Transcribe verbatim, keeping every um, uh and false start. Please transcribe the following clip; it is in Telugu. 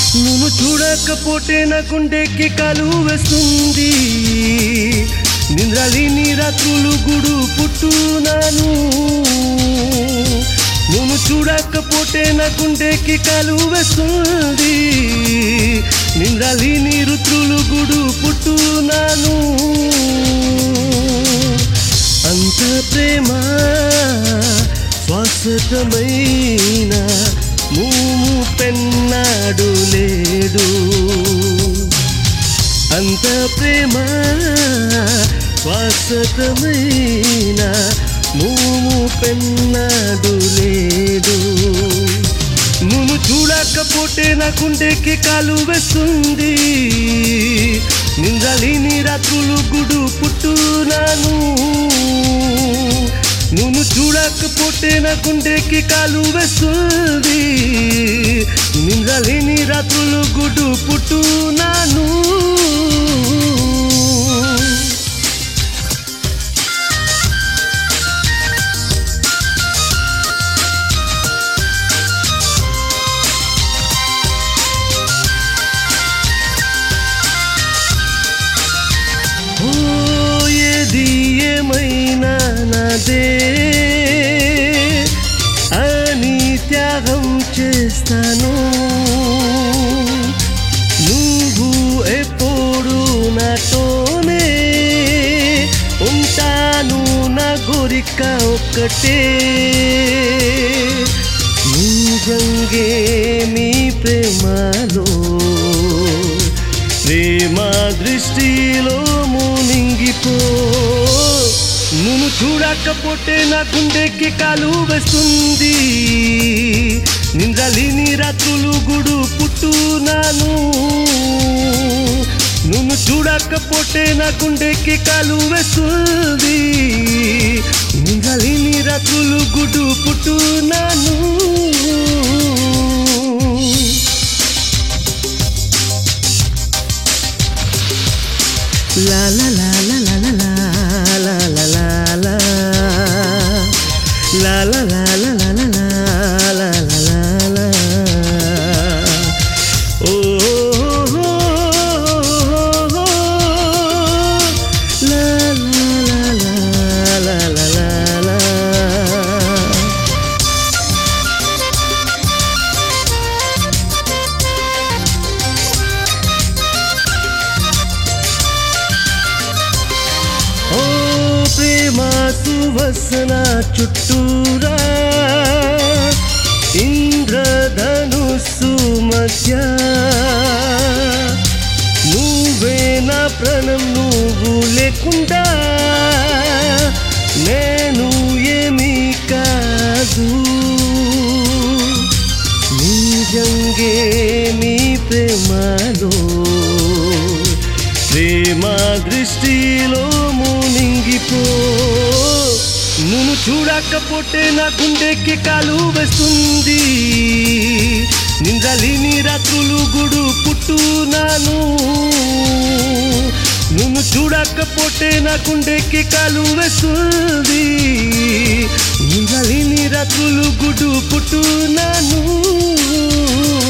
నువ్వు చూడకపోతే నా గుండెకి కాలు వేస్తుంది. నిద్రలేని రాత్రులు గుడు పుట్టునాను. నువ్వు చూడకపోతే నా గుండెకి కాలు వేస్తుంది. నిద్రలేని ఋతులు గుడు పుట్టునాను. అంత ప్రేమ శాశ్వతమైన మూము పెన్నాడు లేడు. అంత ప్రేమ శాశ్వతమైన మూము పెన్నాడు లేడు. నువ్వు చూడకపోతే నా గుండెకి కాలు వేస్తుంది. నిద్రలేని రాత్రులు గుడు పుట్టునాను. నువ్వు చూడకపోతే నా గుండెకి కాలు వేస్తుంది. నిద్రలేని రాత్రులు గుడు పుట్టునాను. ఏమైనా నాదే అని త్యాగం చేస్తాను. నువ్వు ఎప్పుడు నాతోనే ఉంటాను. నా కోరిక ఒక్కటే నిజంగే నీ ప్రేమలో ప్రేమ దృష్టిలో మునిగిపో. నువ్వు చూడకపోతే నా గుండెకి కాలు వేస్తుంది. నిద్రలేని రాత్రులు గుడు పుట్టునాను. నువ్వు చూడకపోతే నా గుండెకి కాలు వేస్తుంది. నిద్రలేని రాత్రులు గుడు పుట్టునాను. La la la la la la la la la la la la la la la la la la la la. Oh la la la la la la la. సువసన చుట్టూరా ఇంద్రధనుస్సు మధ్య నువ్వే నా ప్రాణం. నువ్వు లేకుండా నేను ఏమీ కాదు. నిజంగే నీ ప్రేమలో ప్రేమ దృష్టిలో మునిగిపో. నువ్వు చూడకపోతే నా గుండెకి కాలు వేస్తుంది. నిద్రలేని రాత్రులు గుడు పుట్టునాను. నువ్వు చూడకపోతే నా గుండెకి కాలు వేస్తుంది. నిద్రలేని రాత్రులు గుడు పుట్టునాను.